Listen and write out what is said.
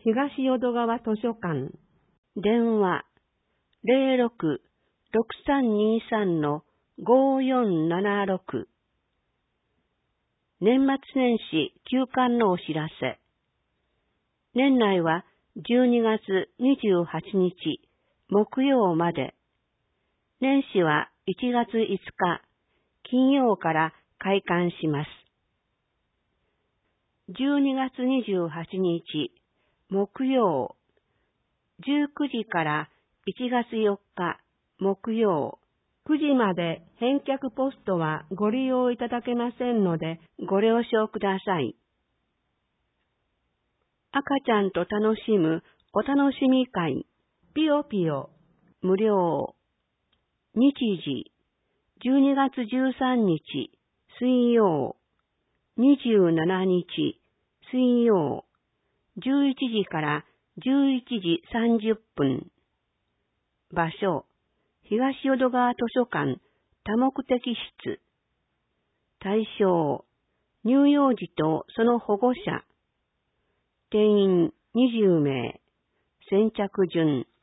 東淀川図書館。 電話06-6323-5476。年末年始休館のお知らせ。年内は12月28日木曜まで。年始は1月5日金曜から開館します。12月28日木曜19時から1月4日木曜9時まで返却ポストはご利用いただけませんのでご了承ください。赤ちゃんと楽しむお楽しみ会ピヨピヨ無料。日時12月13日水曜27日水曜11時から11時30分。場所東淀川図書館多目的室。対象乳幼児とその保護者。定員20名。先着順。